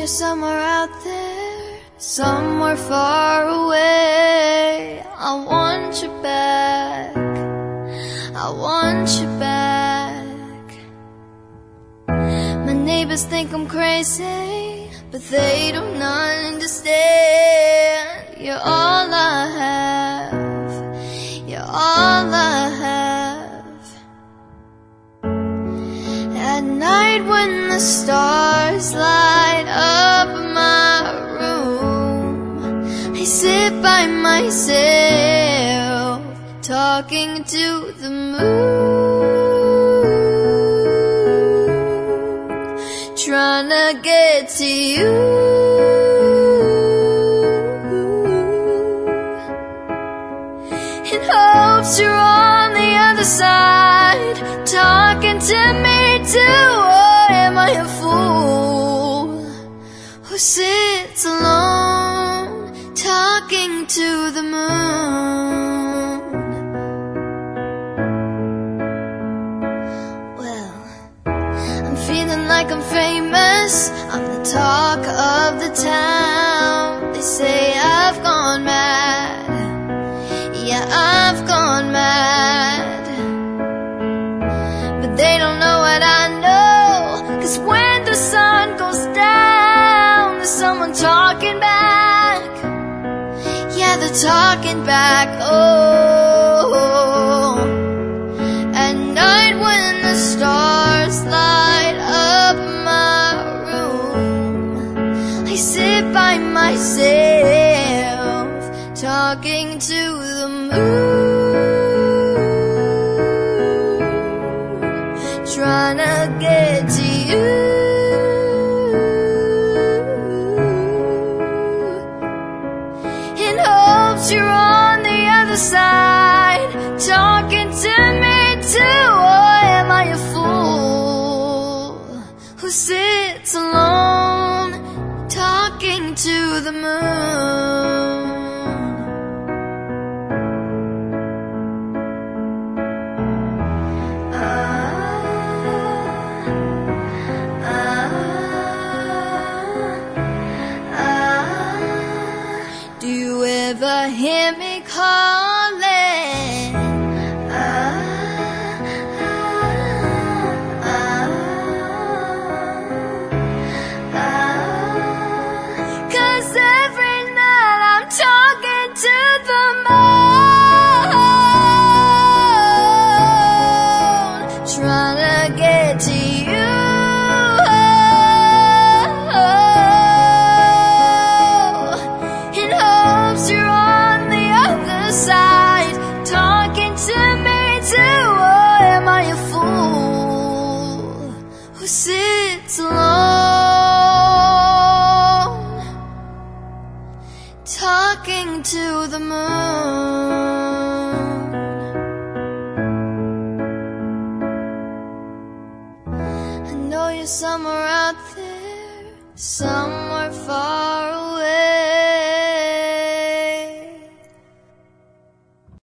you're somewhere out there, somewhere far away. I want you back, I want you back. My neighbors think I'm crazy, but they don't understand. You're all I have, you're all I have. At night when the stars light up my room, I sit by myself, talking to the moon, trying to get to you. In hopes you're on the other side, talking to me too. Or am I a fool who sits alone, talking to the moon? Well, I'm feeling like I'm famous, I'm the talk of the town. They say I've gone mad, yeah, I've gone mad. But they don't know what I know, 'cause when the sun goes down, there's someone talking back. Yeah, they're talking back, oh. At night when the stars light up my room, I sit by myself, talking to the moon, trying to get to you. In hopes you're on the other side, talking to me too. Or am I a fool who sits alone, talking to the moon? Do you ever hear me calling? 'Cause every night I'm talking to the moon, trying to get to you. In hopes you're on the other side, talking to me too. Or am I a fool who sits alone, talking to the moon? I know you're somewhere out there, somewhere far